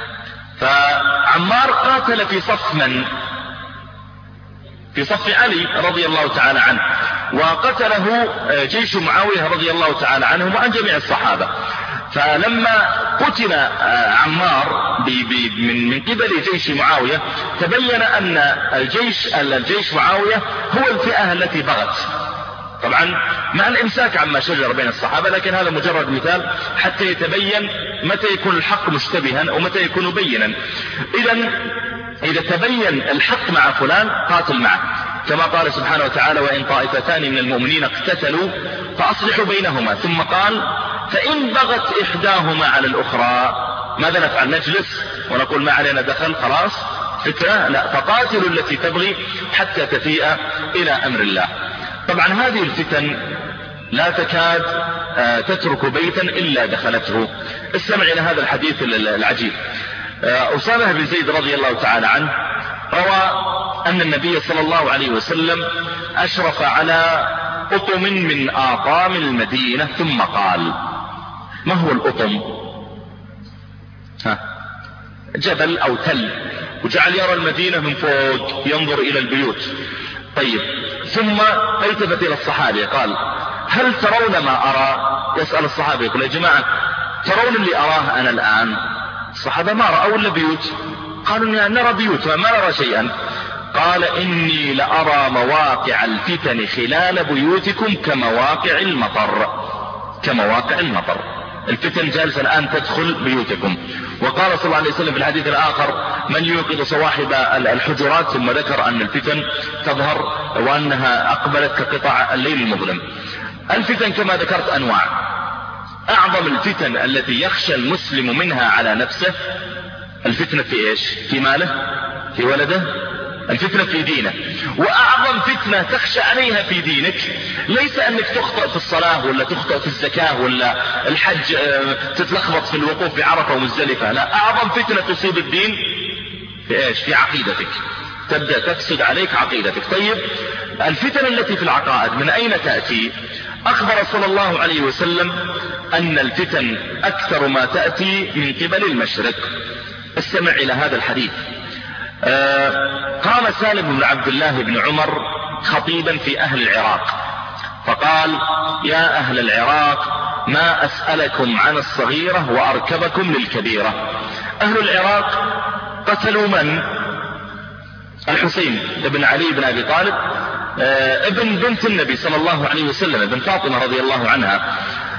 فعمار قاتل في صف من؟ في صف علي رضي الله تعالى عنه، وقتله جيش معاوية رضي الله تعالى عنه وعن جميع الصحابة. فلما قتل عمار من من قبل جيش معاوية تبين أن الجيش الجيش معاوية هو الفئة التي بغت، طبعا مع الامساك عما شجر بين الصحابة، لكن هذا مجرد مثال حتى يتبين متى يكون الحق مشتبها ومتى يكون بينا. اذا اذا تبين الحق مع فلان قاتل معه، كما قال سبحانه وتعالى: وان طائفتان من المؤمنين اقتتلوا فاصلحوا بينهما. ثم قال: فان بغت احداهما على الاخرى ماذا نفعل؟ نجلس ونقول ما علينا دخل خلاص فتنة؟ لا، فقاتلوا التي تبغي حتى تفيء الى امر الله. طبعا هذه الفتن لا تكاد تترك بيتا إلا دخلته. استمع إلى هذا الحديث العجيب. أسامة بن زيد رضي الله تعالى عنه روى أن النبي صلى الله عليه وسلم أشرف على أطم من آطام المدينة ثم قال: ما هو الأطم؟ ها جبل أو تل، وجعل يرى المدينة من فوق ينظر إلى البيوت. طيب، ثم التفت إلى الصحابة قال: هل ترون ما أرى؟ يسأل الصحابة يقول: يا جماعة ترون اللي أراه أنا الآن؟ الصحابة ما رأوا إلا بيوت. قالوا: نرى بيوت وما نرى شيئا. قال: إني لأرى مواقع الفتن خلال بيوتكم كمواقع المطر، كمواقع المطر. الفتن جالسة الآن تدخل بيوتكم. وقال صلى الله عليه وسلم في الحديث الآخر: من يوقظ صواحب الحجرات، ثم ذكر أن الفتن تظهر وأنها أقبلت كقطع الليل المظلم. الفتن كما ذكرت أنواع. أعظم الفتن التي يخشى المسلم منها على نفسه الفتنة في إيش؟ في ماله، في ولده، الفتنة في دينه. وأعظم فتنة تخشى عليها في دينك ليس أنك تخطئ في الصلاة ولا تخطئ في الزكاة ولا الحج تتلخبط في الوقوف في عرفة ومزدلفة، لا، أعظم فتنة تصيب الدين في إيش؟ في عقيدتك، تبدأ تفسد عليك عقيدتك. طيب، الفتن التي في العقائد من أين تأتي؟ أخبر صلى الله عليه وسلم أن الفتن أكثر ما تأتي من قبل المشرق. استمع إلى هذا الحديث. آه قام سالم بن عبد الله بن عمر خطيبا في أهل العراق فقال: يا أهل العراق، ما أسألكم عن الصغيرة وأركبكم للكبيرة. أهل العراق قتلوا من؟ الحسين بن علي بن أبي طالب، آه ابن بنت النبي صلى الله عليه وسلم، ابن فاطمة رضي الله عنها.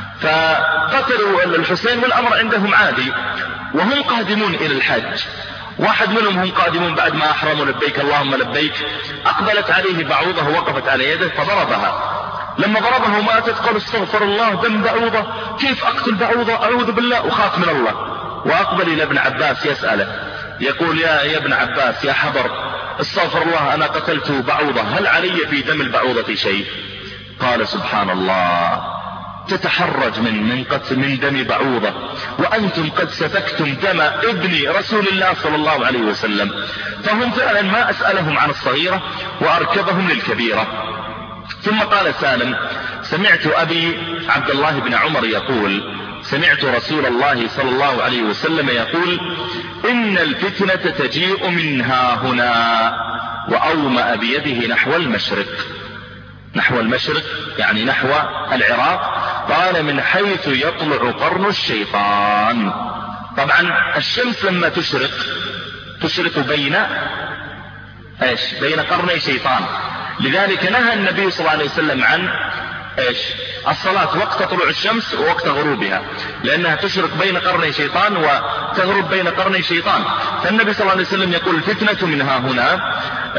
فقتلوا الحسين والأمر عندهم عادي، وهم قادمون إلى الحج. واحد منهم هم قادمون بعد ما أحرموا لبيك اللهم لبيك، أقبلت عليه بعوضة ووقفت على يده فضربها. لما ضربها وماتت قال: استغفر الله، دم بعوضة، كيف أقتل بعوضة؟ أعوذ بالله، وخاف من الله. وأقبل إلى ابن عباس يسأله، يقول: يا يا ابن عباس، يا حبر، استغفر الله، أنا قتلت بعوضة، هل علي في دم البعوضة شيء؟ قال: سبحان الله، تتحرج من من قتل من دم بعوضة وأنتم قد سفكتم دم ابن رسول الله صلى الله عليه وسلم. فهم فعلا ما أسألهم عن الصغيرة وأركبهم للكبيرة. ثم قال سالم: سمعت أبي عبد الله بن عمر يقول: سمعت رسول الله صلى الله عليه وسلم يقول: إن الفتنة تجيء منها هنا، وأومأ بيده نحو المشرق. نحو المشرق يعني نحو العراق. قال: من حيث يطلع قرن الشيطان. طبعا الشمس لما تشرق تشرق بين ايش؟ بين قرني شيطان. لذلك نهى النبي صلى الله عليه وسلم عن ايش؟ الصلاة وقت طلوع الشمس ووقت غروبها، لأنها تشرق بين قرني شيطان وتغرب بين قرني شيطان. فالنبي صلى الله عليه وسلم يقول: الفتنة منها هنا،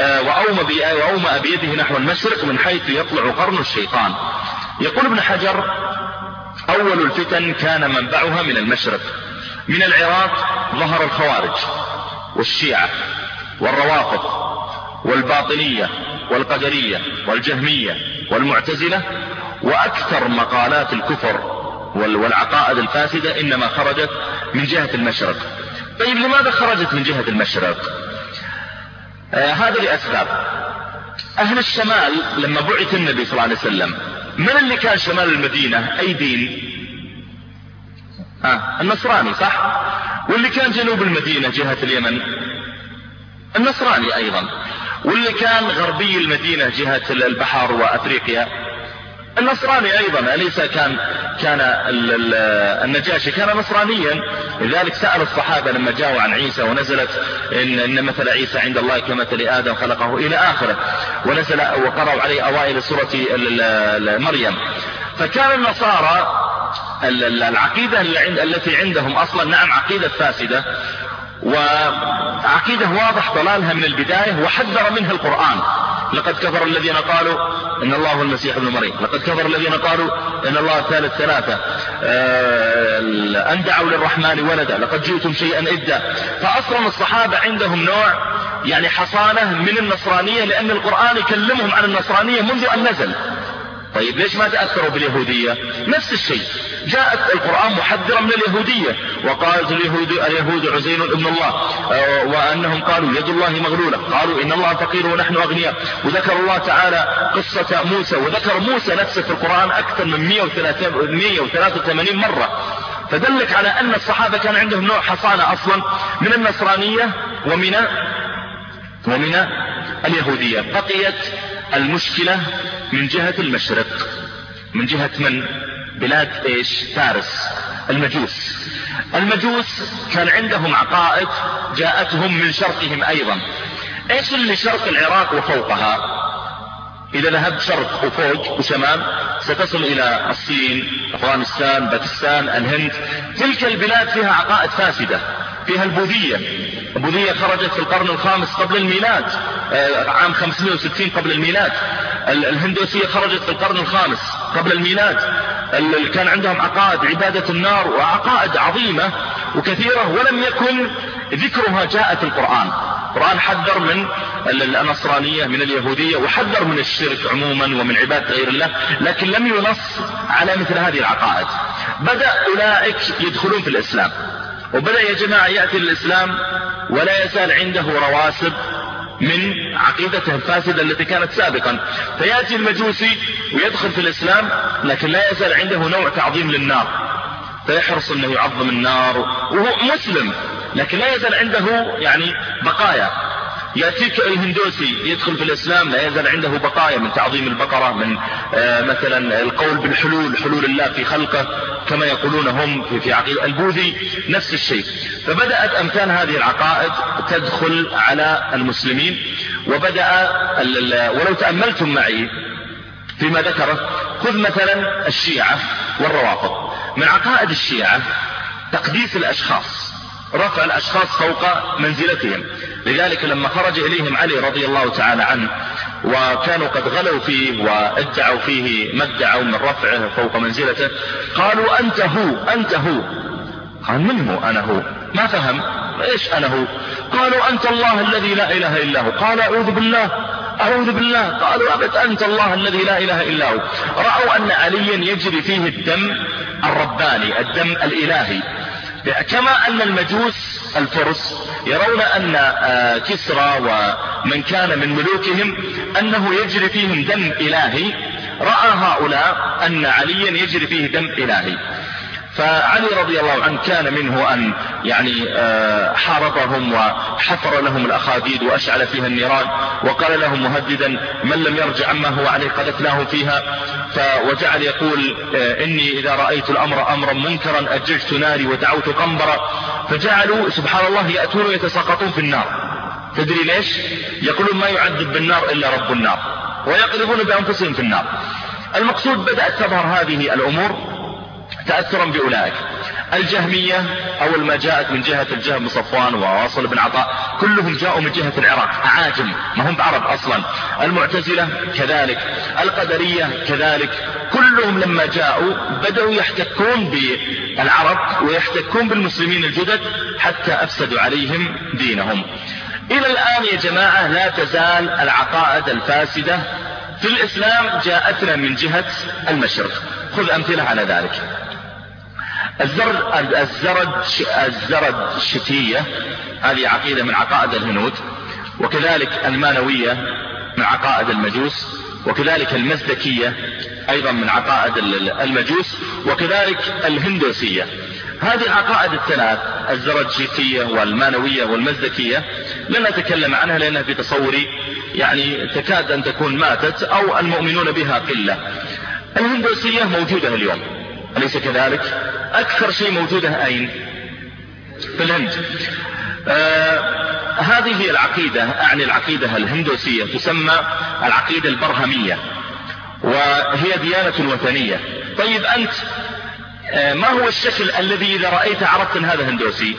وأومأ بيده نحو المشرق من حيث يطلع قرن الشيطان. يقول ابن حجر: أول الفتن كان منبعها من المشرق. من العراق ظهر الخوارج والشيعة والروافض والباطنية والقدرية والجهمية والمعتزلة، وأكثر مقالات الكفر والعقائد الفاسدة إنما خرجت من جهة المشرق. طيب، لماذا خرجت من جهة المشرق؟ آه هذا لأسباب. أهل الشمال لما بعث النبي صلى الله عليه وسلم، من اللي كان شمال المدينة أي دين؟ آه النصراني، صح؟ واللي كان جنوب المدينة جهة اليمن النصراني أيضا، واللي كان غربي المدينة جهة البحر وأفريقيا النصراني أيضا. أليس كان كان النجاشي كان نصرانيا؟ لذلك سأل الصحابة لما جاءوا عن عيسى ونزلت إن, إن مثل عيسى عند الله كمثل آدم خلقه إلى آخره، ونزل وقرأوا عليه أوائل سورة مريم. فكان النصارى العقيدة التي عندهم أصلا نعم عقيدة فاسدة، وعقيدة واضح ضلالها من البداية، وحذر منها القرآن: لقد كفر الذين قالوا إن الله هو المسيح ابن مريم، لقد كفر الذين قالوا إن الله ثالث ثلاثة، أن دعوا للرحمن ولدا، لقد جئتم شيئا إدا. فأصلا الصحابة عندهم نوع يعني حصانة من النصرانية، لأن القرآن يكلمهم عن النصرانية منذ أن نزل. طيب، ليش ما تأثروا باليهودية؟ نفس الشيء، جاءت القرآن محذرا من اليهودية، وقالت اليهود اليهود عزير ابن الله، وأنهم قالوا يد الله مغلولة، قالوا إن الله فقير ونحن أغنياء. وذكر الله تعالى قصة موسى، وذكر موسى نفسه في القرآن أكثر من مئة وثلاثة وثمانين مرة. فدلك على أن الصحابة كان عندهم نوع حصانة أصلا من النصرانية ومن ومن اليهودية. بقيت المشكلة من جهة المشرق، من جهة من؟ بلاد ايش؟ فارس، المجوس. المجوس كان عندهم عقائد جاءتهم من شرقهم ايضا. ايش اللي شرق العراق وفوقها؟ إذا ذهبت شرق وفوق وشمال ستصل إلى الصين، أفغانستان، باكستان، الهند. تلك البلاد فيها عقائد فاسدة، فيها البوذية. البوذية خرجت في القرن الخامس قبل الميلاد، عام خمسمائة وستين قبل الميلاد. الهندوسية خرجت في القرن الخامس قبل الميلاد. كان عندهم عقائد عبادة النار وعقائد عظيمة وكثيرة، ولم يكن ذكرها جاء في القرآن. القرآن حذر من النصرانية، من اليهودية، وحذر من الشرك عموما ومن عبادة غير الله، لكن لم ينص على مثل هذه العقائد. بدأ أولئك يدخلون في الإسلام، وبدأ يا جماعة يأتي الإسلام ولا يزال عنده رواسب من عقيدته الفاسدة التي كانت سابقا. فيأتي المجوسي ويدخل في الإسلام، لكن لا يزال عنده نوع تعظيم للنار، فيحرص أنه يعظم النار وهو مسلم، لكن لا يزال عنده يعني بقايا. يأتيك الهندوسي يدخل في الإسلام، لا يزال عنده بقايا من تعظيم البقرة، من آه مثلا القول بالحلول، حلول الله في خلقه كما يقولون هم في, في عقيدة. البوذي نفس الشيء. فبدأت أمثال هذه العقائد تدخل على المسلمين، وبدأ ولو تأملتم معي فيما ذكره، خذ مثلا الشيعة والروافض. من عقائد الشيعة تقديس الأشخاص، رفع الأشخاص فوق منزلتهم. لذلك لما خرج إليهم علي رضي الله تعالى عنه وكانوا قد غلوا فيه وادعوا فيه ما ادعوا من رفعه فوق منزلته، قالوا أنت هو أنت هو. قال من هو أنا هو؟ ما فهم إيش أنا هو؟ قالوا أنت الله الذي لا إله إلا هو. قال أعوذ بالله أعوذ بالله. قالوا أبت أنت الله الذي لا إله إلا هو. رأوا أن عليا يجري فيه الدم الرباني، الدم الإلهي، كما أن المجوس الفرس يرون أن كسرى ومن كان من ملوكهم أنه يجري فيهم دم إلهي. رأى هؤلاء أن عليا يجري فيه دم إلهي، فعلي رضي الله عنه كان منه أن يعني حاربهم وحفر لهم الأخاديد وأشعل فيها النيران، وقال لهم مهددا من لم يرجع عما هو عليه قذفناه فيها. وجعل يقول إني إذا رأيت الأمر أمرا منكرا أججت ناري ودعوت قنبرا. فجعلوا سبحان الله يأتون ويتساقطون في النار. تدري ليش؟ يقولون ما يعذب بالنار إلا رب النار، ويقذفون بأنفسهم في النار. المقصود بدأت تظهر هذه الأمور تأثرا بأولئك. الجهمية أول ما جاءت من جهة الجهم بن صفوان وواصل بن عطاء، كلهم جاءوا من جهة العراق، أعاجم ما هم بعرب أصلا. المعتزلة كذلك، القدرية كذلك، كلهم لما جاءوا بدأوا يحتكون بالعرب ويحتكون بالمسلمين الجدد حتى أفسدوا عليهم دينهم. إلى الآن يا جماعة لا تزال العقائد الفاسدة في الإسلام جاءتنا من جهة المشرق. خذ أمثلة على ذلك. الزرد الزرد الزردشتية هذه عقيدة من عقائد الهنود، وكذلك المانوية من عقائد المجوس، وكذلك المزدكية أيضا من عقائد المجوس، وكذلك الهندوسية. هذه العقائد الثلاث الزردشتية والمانوية والمزدكية لن أتكلم عنها لأنها في تصوري يعني تكاد أن تكون ماتت أو المؤمنون بها قلة. الهندوسية موجودة اليوم أليس كذلك؟ أكثر شيء موجودة أين؟ في الهند. آه هذه هي العقيدة، أعني العقيدة الهندوسية، تسمى العقيدة البرهمية، وهي ديانة وثنية. طيب أنت آه ما هو الشكل الذي إذا رأيت عرفت أن هذا هندوسي؟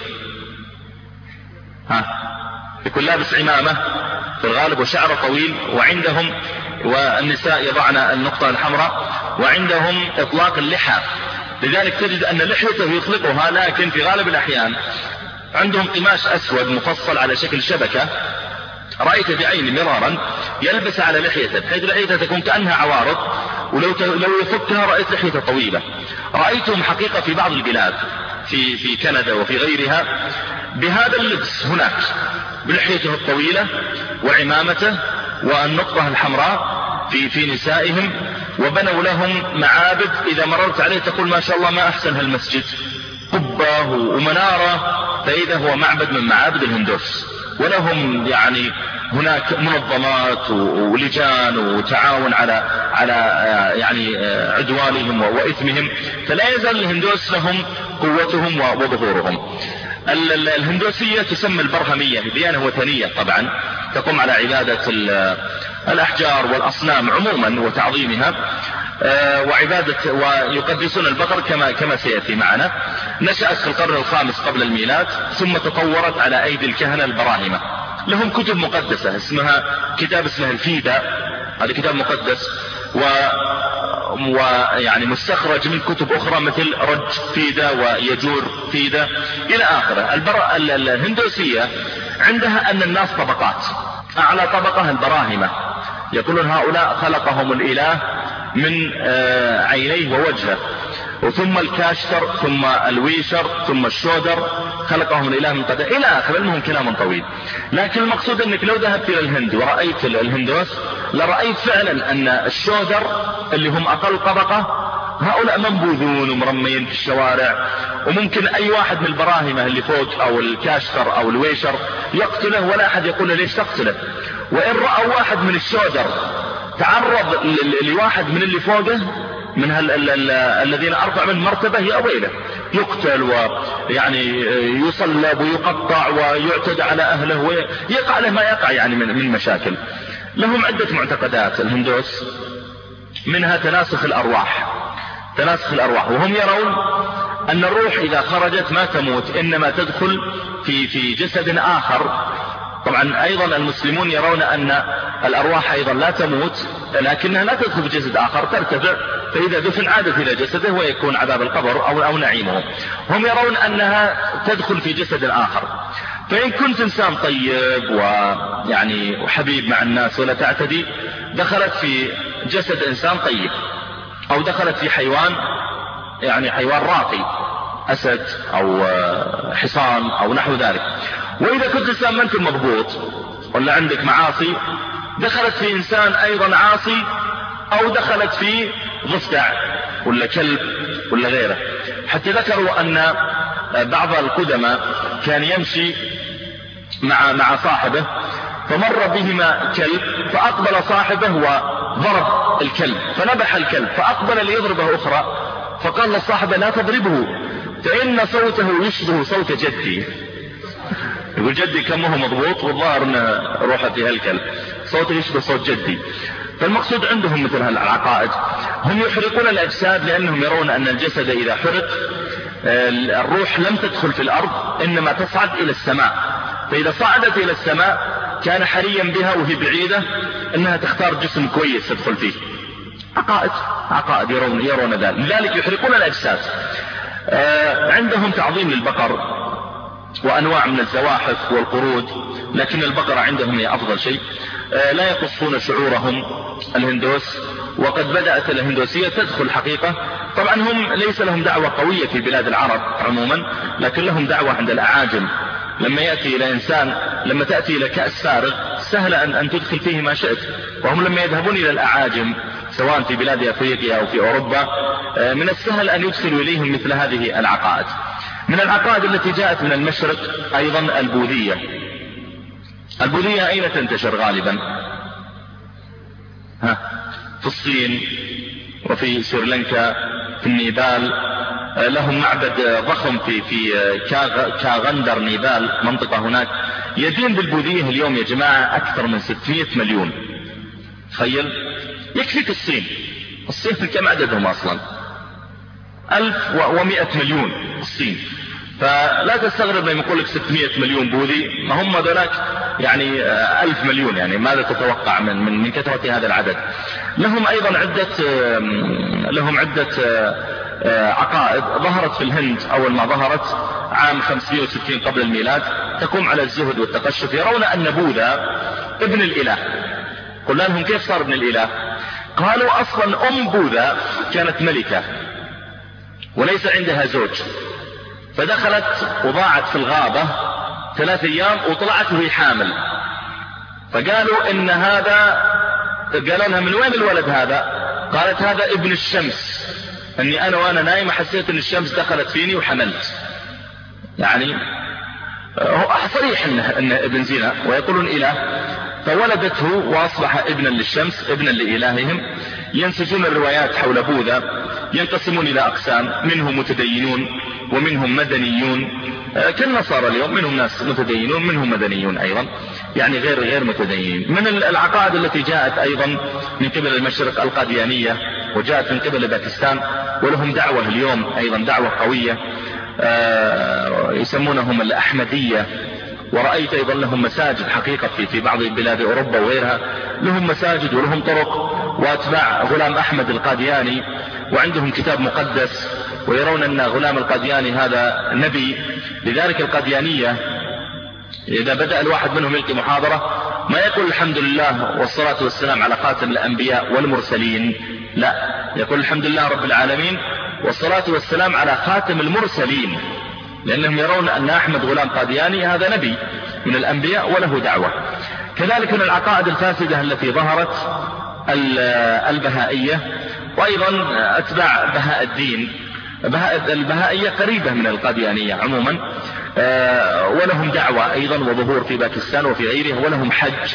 ها يكون لابس عمامة في الغالب وشعره طويل، وعندهم والنساء يضعن النقطة الحمراء، وعندهم إطلاق اللحى. لذلك تجد أن لحيته يطلقها، لكن في غالب الأحيان عندهم قماش أسود مفصل على شكل شبكة، رأيت بعيني مرارا يلبس على لحيته بحيث لحيته تكون كأنها عوارض، ولو لو يفكها رأيت لحيته طويلة. رأيتهم حقيقة في بعض البلاد في في كندا وفي غيرها بهذا اللبس هناك، بلحيته الطويلة وعمامته والنقطة الحمراء في في نسائهم، وبنوا لهم معابد إذا مررت عليه تقول ما شاء الله ما أحسن هالمسجد، قبة ومنارة، فإذا هو معبد من معابد الهندوس. ولهم يعني هناك منظمات ولجان وتعاون على على يعني عدوانهم وإثمهم. فلا يزال الهندوس لهم قوتهم وظهورهم. الهندوسية تسمى البرهمية، ديانة وثنية طبعا، تقوم على عبادة الأحجار والأصنام عموما وتعظيمها وعبادة، ويقدسون البقر كما كما سيأتي معنا. نشأت في القرن الخامس قبل الميلاد، ثم تطورت على أيدي الكهنة البراهمة. لهم كتب مقدسة اسمها كتاب اسمه الفيدة، هذا كتاب مقدس و ويعني مستخرج من كتب أخرى مثل رج فيدة ويجور فيدة إلى آخره. البر... الهندوسية عندها أن الناس طبقات، أعلى طبقة البراهمة، يقولون هؤلاء خلقهم الإله من عينيه ووجهه، وثم الكاشتر ثم الويشر ثم الشودر خلقهم الإله من قدر إلى آخر. المهم كلام طويل، لكن المقصود أنك لو ذهبت إلى الهند ورأيت الهندوس لرأيت فعلا أن الشودر اللي هم أقل طبقة هؤلاء منبوذون ومرمين في الشوارع، وممكن أي واحد من البراهمة اللي فوق أو الكاشتر أو الويشر يقتله ولا أحد يقول له ليش تقتله. وإن رأوا واحد من الشودر تعرض لواحد من اللي فوقه من الذين أرفع من مرتبة يا ويله، يقتل ويعني يصلب ويقطع ويعتدى على أهله ويقع له ما يقع يعني من من مشاكل. لهم عدة معتقدات الهندوس، منها تناسخ الأرواح. تناسخ الأرواح، وهم يرون أن الروح إذا خرجت ما تموت، إنما تدخل في في جسد آخر. طبعا أيضا المسلمون يرون أن الأرواح أيضا لا تموت، لكنها لا تدخل في جسد آخر، ترتفع، فإذا دفن عادت إلى جسده ويكون عذاب القبر أو أو نعيمه. هم يرون أنها تدخل في جسد آخر. فإن كنت إنسان طيب ويعني وحبيب مع الناس ولا تعتدي، دخلت في جسد إنسان طيب، أو دخلت في حيوان يعني حيوان راقي، أسد أو حصان أو نحو ذلك. وإذا كنت إنسان ما أنت مضبوط ولا عندك معاصي، دخلت في إنسان أيضا عاصي، أو دخلت في ضفدع ولا كلب ولا غيره. حتى ذكروا أن بعض القدماء كان يمشي مع مع صاحبه، فمر بهما كلب، فأقبل صاحبه وضرب الكلب، فنبح الكلب، فأقبل ليضربه أخرى، فقال لصاحبه لا تضربه فإن صوته يشبه صوت جدي. يقول جدي كم هو مضبوط، والظاهر أن روحه فيها الكلب، صوته يشبه صوت جدي. فالمقصود عندهم مثل هالعقائد. هم يحرقون الأجساد لأنهم يرون أن الجسد إذا حرق الروح لم تدخل في الأرض، إنما تصعد إلى السماء، فإذا صعدت إلى السماء كان حريا بها وهي بعيدة أنها تختار جسم كويس تدخل فيه. عقائد عقائد يرون, يرون ذلك، لذلك يحرقون الأجساد. عندهم تعظيم للبقر وأنواع من الزواحف والقرود، لكن البقرة عندهم هي أفضل شيء. لا يقصون شعورهم الهندوس، وقد بدأت الهندوسية تدخل حقيقة. طبعا هم ليس لهم دعوة قوية في بلاد العرب عموما، لكن لهم دعوة عند الأعاجم. لما يأتي إلى إنسان، لما تأتي إلى كأس فارغ سهل أن, أن تدخل فيه ما شئت. وهم لما يذهبون إلى الأعاجم سواء في بلاد أفريقيا أو في أوروبا، من السهل أن يدخلوا إليهم مثل هذه العقائد. من العقائد التي جاءت من المشرق أيضا البوذية. البوذية أين تنتشر غالبا؟ ها في الصين وفي سريلانكا في النيبال. لهم معبد ضخم في في كاغندر نيبال، منطقة هناك يدين بالبوذية اليوم يا جماعة أكثر من ستمائة مليون. تخيل، يكفيك الصين. الصين كم عددهم أصلا؟ ألف ومئة مليون الصين. فلا تستغرب لما يقول لك ستمائة مليون بوذي، ما هم ذلك يعني ألف مليون. يعني ماذا تتوقع من من من كثرة هذا العدد؟ لهم أيضا عدة لهم عدة عقائد ظهرت في الهند. أول ما ظهرت عام خمسمائة وستين قبل الميلاد، تقوم على الزهد والتقشف. يرون أن بوذا ابن الإله. قلنا لهم كيف صار ابن الإله؟ قالوا أصلا أم بوذا كانت ملكة وليس عندها زوج، فدخلت وضاعت في الغابة ثلاث أيام وطلعت وهي حامل. فقالوا إن هذا، قالوا لها من وين الولد هذا؟ قالت هذا ابن الشمس، أني أنا وأنا نايمة حسيت أن الشمس دخلت فيني وحملت. يعني صريح إنه, إنه ابن زنا، ويقولون إله. فولدته وأصبح ابنا للشمس ابنا لإلههم. ينسجون الروايات حول بوذا، ينقسمون إلى أقسام، منهم متدينون ومنهم مدنيون كالنصارى اليوم، منهم ناس متدينون منهم مدنيون أيضا. يعني غير غير متدينين. من العقائد التي جاءت أيضا من قبل المشرق القاديانية، وجاءت من قبل باكستان، ولهم دعوة اليوم أيضا دعوة قوية، يسمونهم الأحمدية، ورأيت أيضا لهم مساجد حقيقة في في بعض بلاد أوروبا وغيرها، لهم مساجد ولهم طرق، وأتباع غلام أحمد القادياني، وعندهم كتاب مقدس، ويرون أن غلام القادياني هذا نبي. لذلك القاديانية إذا بدأ الواحد منهم يلقي محاضرة ما يقول الحمد لله والصلاة والسلام على خاتم الأنبياء والمرسلين، لا، يقول الحمد لله رب العالمين والصلاة والسلام على خاتم المرسلين، لأنهم يرون أن أحمد غلام قادياني هذا نبي من الأنبياء وله دعوة. كذلك من العقائد الفاسدة التي ظهرت البهائية، وأيضا أتباع بهاء الدين. البهائية قريبة من القاديانية عموما، ولهم دعوة أيضا وظهور في باكستان وفي غيره، ولهم حج